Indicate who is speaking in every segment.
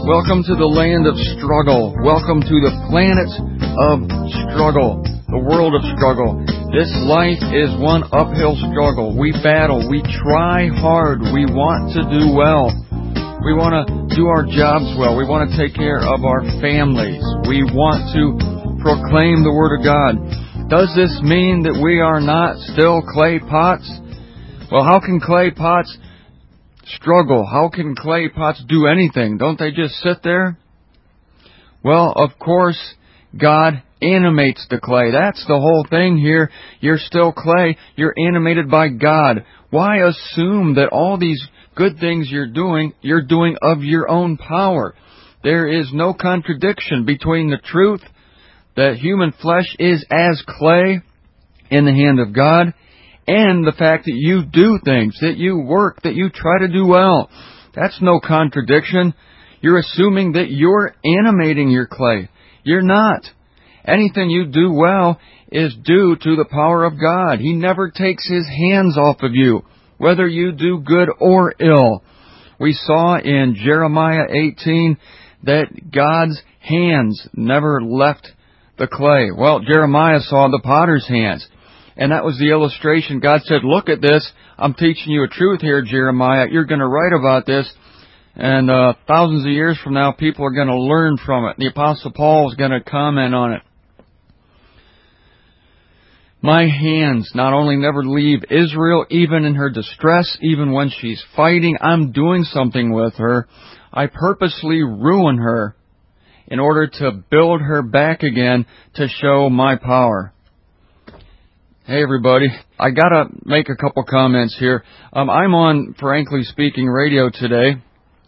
Speaker 1: Welcome to the land of struggle. Welcome to the planet of struggle, the world of struggle. This life is one uphill struggle. We battle. We try hard. We want to do well. We want to do our jobs well. We want to take care of our families. We want to proclaim the Word of God. Does this mean that we are not still clay pots? Well, how can clay pots struggle? How can clay pots do anything? Don't they just sit there? Well, of course, God animates the clay. That's the whole thing here. You're still clay. You're animated by God. Why assume that all these good things you're doing of your own power? There is no contradiction between the truth that human flesh is as clay in the hand of God, and the fact that you do things, that you work, that you try to do well. That's no contradiction. You're assuming that you're animating your clay. You're not. Anything you do well is due to the power of God. He never takes His hands off of you, whether you do good or ill. We saw in Jeremiah 18 that God's hands never left the clay. Well, Jeremiah saw the potter's hands. And that was the illustration. God said, look at this. I'm teaching you a truth here, Jeremiah. You're going to write about this. And thousands of years from now, people are going to learn from it. The Apostle Paul is going to comment on it. My hands not only never leave Israel, even in her distress, even when she's fighting, I'm doing something with her. I purposely ruin her in order to build her back again to show my power. Hey everybody, I gotta make a couple comments here. I'm on Frankly Speaking Radio today.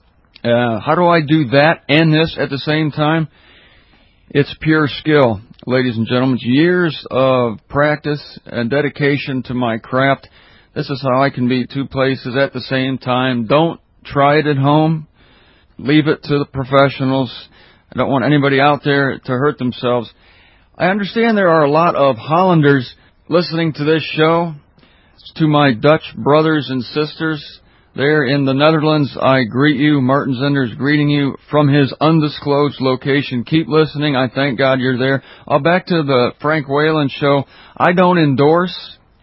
Speaker 1: How do I do that and this at the same time? It's pure skill, ladies and gentlemen. It's years of practice and dedication to my craft. This is how I can be two places at the same time. Don't try it at home. Leave it to the professionals. I don't want anybody out there to hurt themselves. I understand there are a lot of Hollanders listening to this show. To my Dutch brothers and sisters there in the Netherlands, I greet you. Martin Zender's greeting you from his undisclosed location. Keep listening. I thank God you're there. Back to the Frank Whalen show. I don't endorse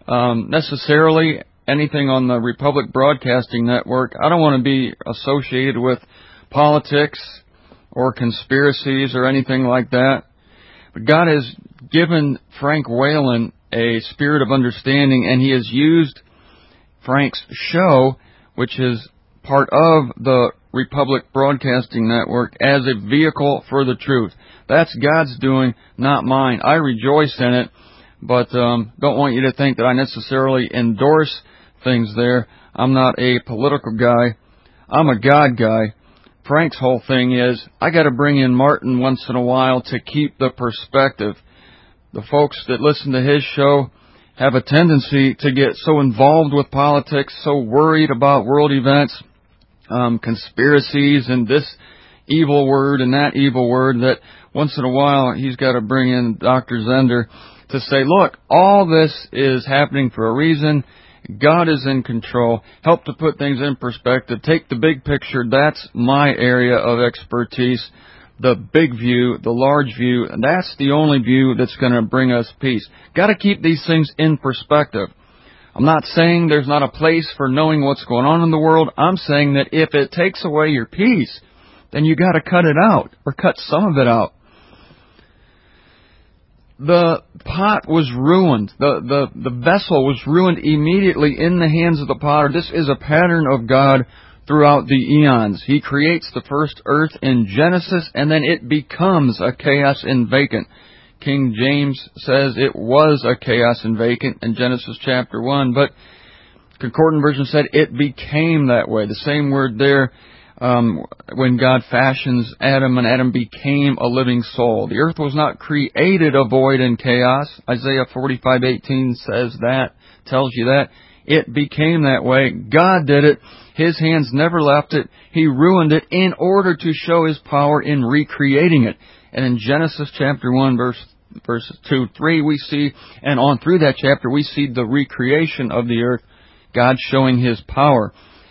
Speaker 1: necessarily anything on the Republic Broadcasting Network. I don't want to be associated with politics or conspiracies or anything like that. But God has given Frank Whalen a spirit of understanding, and He has used Frank's show, which is part of the Republic Broadcasting Network, as a vehicle for the truth. That's God's doing, not mine. I rejoice in it, but don't want you to think that I necessarily endorse things there. I'm not a political guy. I'm a God guy. Frank's whole thing is, I got to bring in Martin once in a while to keep the perspective. The folks that listen to his show have a tendency to get so involved with politics, so worried about world events, conspiracies, and this evil word and that evil word, that once in a while he's got to bring in Dr. Zender to say, look, all this is happening for a reason. God is in control. Help to put things in perspective. Take the big picture. That's my area of expertise. The big view, the large view, and that's the only view that's going to bring us peace. Got to keep these things in perspective. I'm not saying there's not a place for knowing what's going on in the world. I'm saying that if it takes away your peace, then you got to cut it out, or cut some of it out. The pot was ruined. The vessel was ruined immediately in the hands of the potter. This is a pattern of God throughout the eons. He creates the first earth in Genesis, and then it becomes a chaos and vacant. King James says it was a chaos and vacant in Genesis chapter 1, but Concordant Version said it became that way. The same word there, when God fashions Adam, and Adam became a living soul. The earth was not created a void and chaos. Isaiah 45:18 says that, tells you that. It became that way. God did it. His hands never left it. He ruined it in order to show His power in recreating it. And in Genesis chapter 1, verses 2, 3, we see, and on through that chapter, we see the recreation of the earth, God showing His power.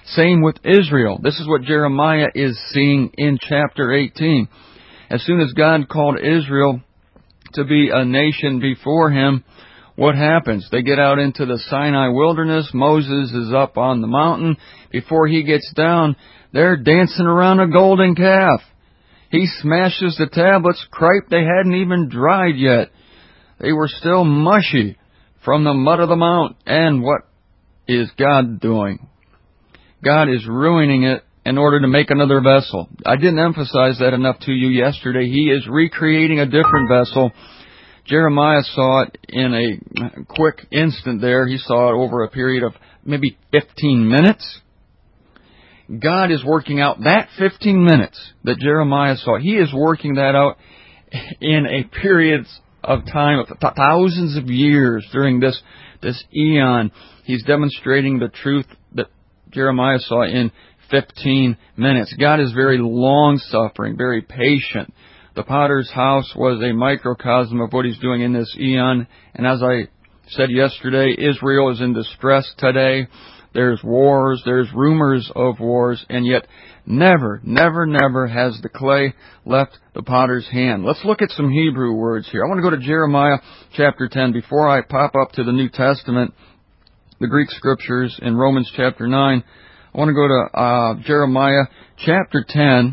Speaker 1: Same with Israel. This is what Jeremiah is seeing in chapter 18. As soon as God called Israel to be a nation before Him, what happens? They get out into the Sinai wilderness. Moses is up on the mountain. Before he gets down, they're dancing around a golden calf. He smashes the tablets. Cripe, they hadn't even dried yet. They were still mushy from the mud of the mount. And what is God doing? God is ruining it in order to make another vessel. I didn't emphasize that enough to you yesterday. He is recreating a different vessel. Jeremiah saw it in a quick instant there. He saw it over a period of maybe 15 minutes. God is working out that 15 minutes that Jeremiah saw. He is working that out in a period of time of thousands of years during this eon. He's demonstrating the truth that Jeremiah saw in 15 minutes. God is very long-suffering, very patient. The potter's house was a microcosm of what He's doing in this eon. And as I said yesterday, Israel is in distress today. There's wars, there's rumors of wars, and yet never, never, never has the clay left the potter's hand. Let's look at some Hebrew words here. I want to go to Jeremiah chapter 10. Before I pop up to the New Testament, the Greek scriptures in Romans chapter 9, I want to go to Jeremiah chapter 10,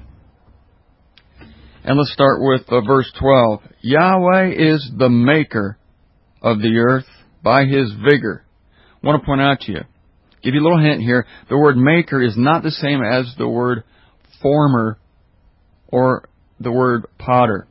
Speaker 1: and let's start with verse 12. Yahweh is the maker of the earth by His vigor. I want to point out to you, give you a little hint here, the word maker is not the same as the word former or the word potter.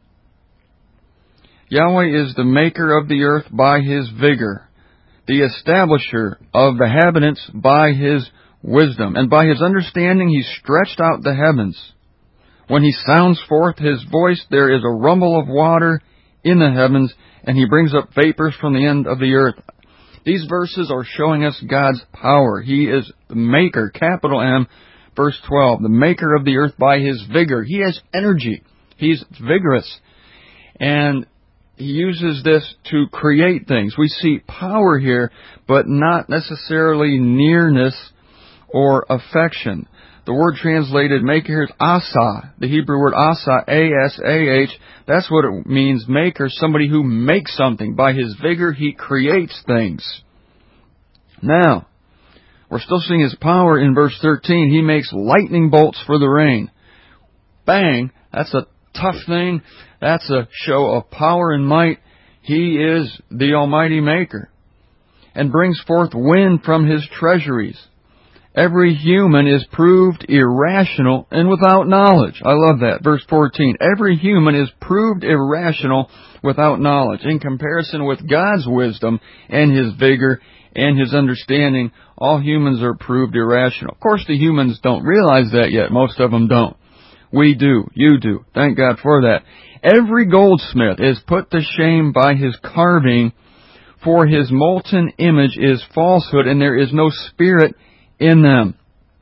Speaker 1: Yahweh is the maker of the earth by His vigor, the establisher of the habitants by His wisdom, and by His understanding He stretched out the heavens. When He sounds forth His voice, there is a rumble of water in the heavens, and He brings up vapors from the end of the earth. These verses are showing us God's power. He is the maker, capital M, verse 12, the maker of the earth by His vigor. He has energy. He's vigorous. And He uses this to create things. We see power here, but not necessarily nearness or affection. The word translated maker here is asa. The Hebrew word asa, A-S-A-H. That's what it means, maker, somebody who makes something. By His vigor, He creates things. Now, we're still seeing His power in verse 13. He makes lightning bolts for the rain. Bang! That's a tough thing. That's a show of power and might. He is the Almighty Maker. And brings forth wind from His treasuries. Every human is proved irrational and without knowledge. I love that. Verse 14. Every human is proved irrational without knowledge. In comparison with God's wisdom and His vigor and His understanding, all humans are proved irrational. Of course, the humans don't realize that yet. Most of them don't. We do. You do. Thank God for that. Every goldsmith is put to shame by his carving, for his molten image is falsehood, and there is no spirit in them.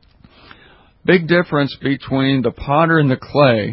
Speaker 1: Big difference between the potter and the clay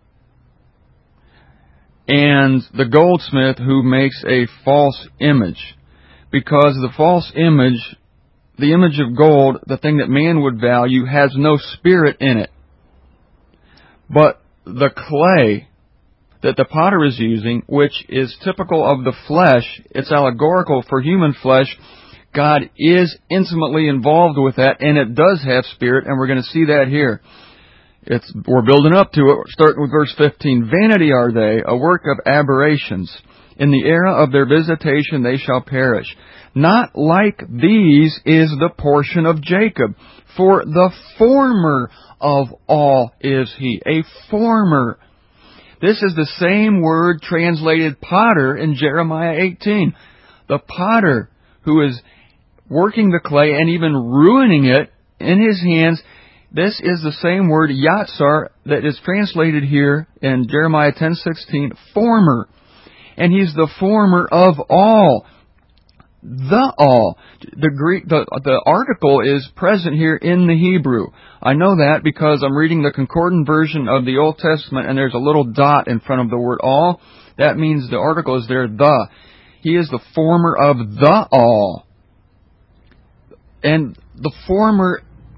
Speaker 1: and the goldsmith who makes a false image. Because the false image, the image of gold, the thing that man would value, has no spirit in it. But the clay that the potter is using, which is typical of the flesh, it's allegorical for human flesh, God is intimately involved with that, and it does have spirit, and we're going to see that here. We're building up to it, starting with verse 15. Vanity are they, a work of aberrations. In the era of their visitation they shall perish. Not like these is the portion of Jacob, for the former of all is he. A former. This is the same word translated potter in Jeremiah 18. The potter who is working the clay and even ruining it in his hands. This is the same word, yatsar, that is translated here in Jeremiah 10:16, former. And he's the former of all. The all. The Greek, the article is present here in the Hebrew. I know that because I'm reading the concordant version of the Old Testament, and there's a little dot in front of the word all. That means the article is there, the. He is the former of the all. And the former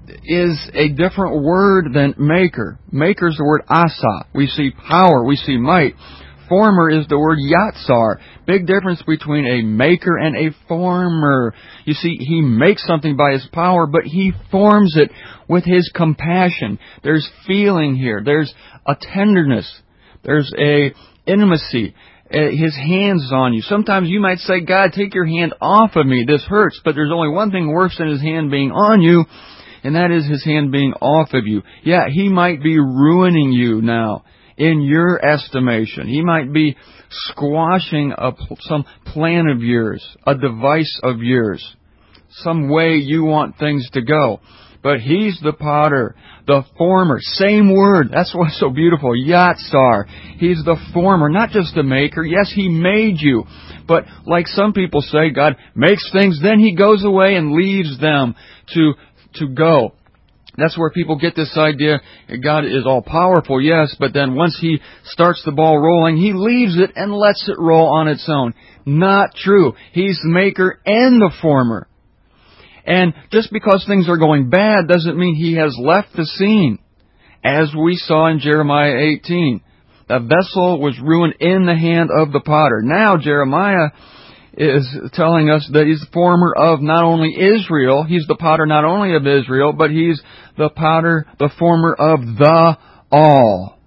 Speaker 1: is a different word than maker. Maker is the word asa. We see power, we see might. Former is the word yatsar. Big difference between a maker and a former. You see, he makes something by his power, but he forms it with his compassion. There's feeling here. There's a tenderness. There's a intimacy. His hand's on you. Sometimes you might say, God, take your hand off of me. This hurts. But there's only one thing worse than his hand being on you, and that is his hand being off of you. Yeah, he might be ruining you now. In your estimation, he might be squashing some plan of yours, a device of yours, some way you want things to go. But he's the potter, the former, same word. That's what's so beautiful, yatsar. He's the former, not just the maker. Yes, he made you. But like some people say, God makes things, then he goes away and leaves them to go. That's where people get this idea, God is all-powerful, yes, but then once he starts the ball rolling, he leaves it and lets it roll on its own. Not true. He's the maker and the former. And just because things are going bad doesn't mean he has left the scene. As we saw in Jeremiah 18, the vessel was ruined in the hand of the potter. Now Jeremiah is telling us that he's the former of not only Israel, he's the potter not only of Israel, but he's the potter, the former of the all.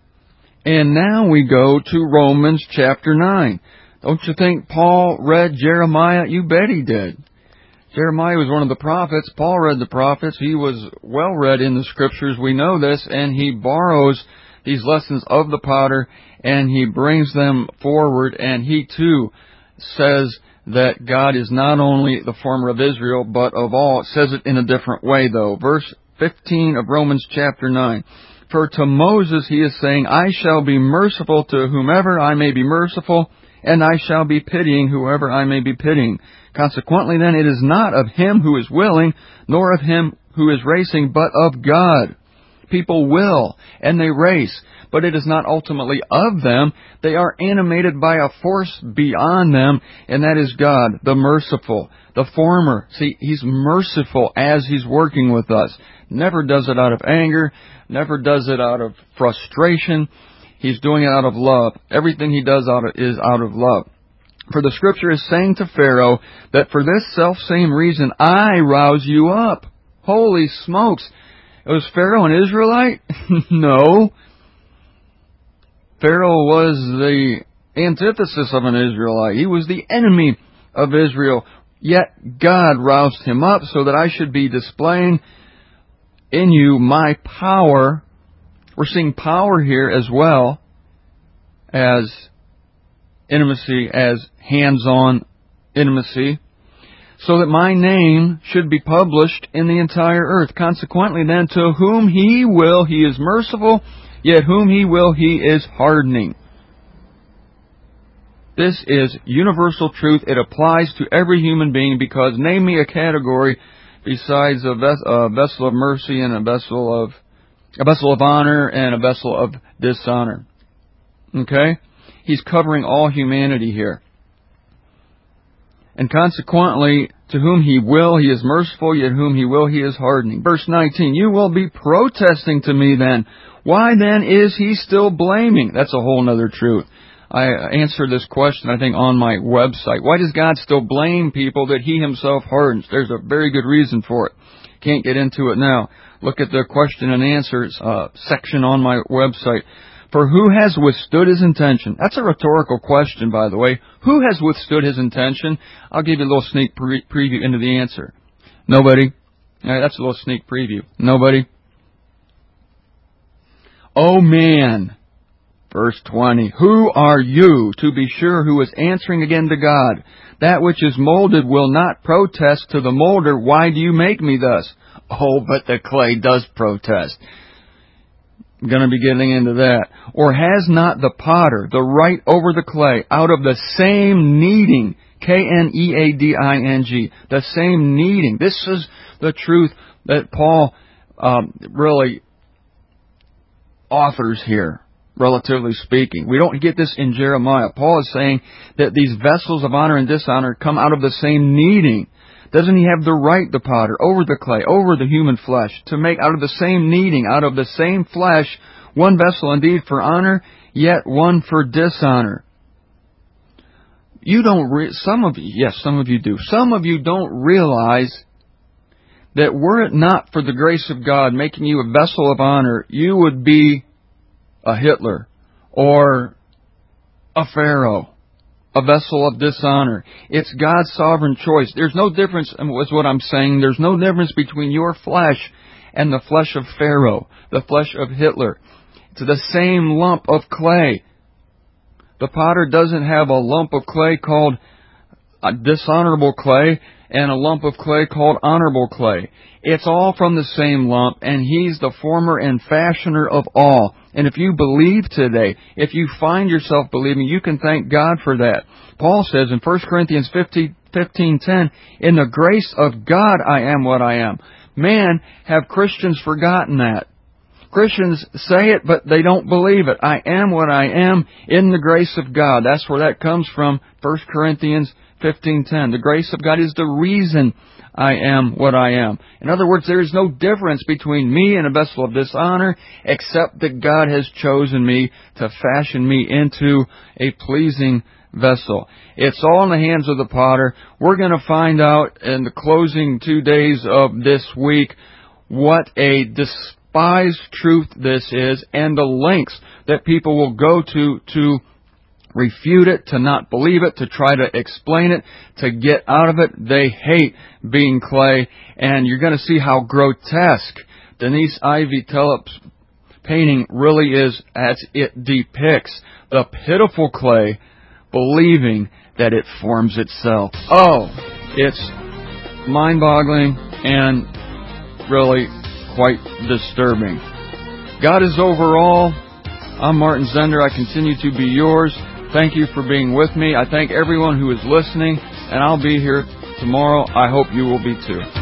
Speaker 1: And now we go to Romans chapter 9. Don't you think Paul read Jeremiah? You bet he did. Jeremiah was one of the prophets. Paul read the prophets. He was well read in the scriptures. We know this, and he borrows these lessons of the potter and he brings them forward, and he too says that God is not only the former of Israel, but of all. It says it in a different way, though. Verse 15 of Romans chapter 9. For to Moses he is saying, I shall be merciful to whomever I may be merciful, and I shall be pitying whoever I may be pitying. Consequently, then, it is not of him who is willing, nor of him who is racing, but of God. People will, and they race, but it is not ultimately of them. They are animated by a force beyond them, and that is God, the merciful, the former. See, he's merciful as he's working with us. Never does it out of anger, never does it out of frustration. He's doing it out of love. Everything he does is out of love. For the scripture is saying to Pharaoh that for this selfsame reason I rouse you up. Holy smokes. Was Pharaoh an Israelite? No. Pharaoh was the antithesis of an Israelite. He was the enemy of Israel. Yet God roused him up so that I should be displaying in you my power. We're seeing power here as well as intimacy, as hands-on intimacy, so that my name should be published in the entire earth. Consequently, then, to whom he will, he is merciful, yet whom he will, he is hardening. This is universal truth. It applies to every human being, because name me a category besides a vessel of mercy and a vessel of honor and a vessel of dishonor. Okay? He's covering all humanity here. And consequently, to whom he will, he is merciful, yet whom he will, he is hardening. Verse 19, you will be protesting to me then. Why then is he still blaming? That's a whole other truth. I answered this question, I think, on my website. Why does God still blame people that he himself hardens? There's a very good reason for it. Can't get into it now. Look at the question and answers section on my website. For who has withstood his intention? That's a rhetorical question, by the way. Who has withstood his intention? I'll give you a little sneak preview into the answer. Nobody. All right, that's a little sneak preview. Nobody. Oh man. Verse 20. Who are you, to be sure, who is answering again to God? That which is molded will not protest to the molder. Why do you make me thus? Oh, but the clay does protest. I'm going to be getting into that. Or has not the potter the right over the clay out of the same kneading, K-N-E-A-D-I-N-G, the same kneading. This is the truth that Paul really authors here, relatively speaking. We don't get this in Jeremiah. Paul is saying that these vessels of honor and dishonor come out of the same kneading. Doesn't He have the right, the potter, over the clay, over the human flesh, to make out of the same kneading, out of the same flesh, one vessel indeed for honor, yet one for dishonor? Some of you do. Some of you don't realize that were it not for the grace of God making you a vessel of honor, you would be a Hitler or a Pharaoh, a vessel of dishonor. It's God's sovereign choice. There's no difference, is what I'm saying. There's no difference between your flesh and the flesh of Pharaoh, the flesh of Hitler. It's the same lump of clay. The potter doesn't have a lump of clay called dishonorable clay and a lump of clay called honorable clay. It's all from the same lump, and He's the former and fashioner of all. And if you believe today, if you find yourself believing, you can thank God for that. Paul says in 1 Corinthians 15:10, in the grace of God I am what I am. Man, have Christians forgotten that? Christians say it, but they don't believe it. I am what I am in the grace of God. That's where that comes from, 1 Corinthians 15:10. The grace of God is the reason I am what I am. In other words, there is no difference between me and a vessel of dishonor, except that God has chosen me to fashion me into a pleasing vessel. It's all in the hands of the potter. We're going to find out in the closing 2 days of this week what a despised truth this is, and the lengths that people will go to refute it, to not believe it, to try to explain it, to get out of it. They hate being clay, and you're going to see how grotesque Denise Ivy Tellup's painting really is, as it depicts the pitiful clay believing that it forms itself. Oh, it's mind-boggling and really quite disturbing. God is over all. I'm Martin Zender. I continue to be yours. Thank you for being with me. I thank everyone who is listening, and I'll be here tomorrow. I hope you will be too.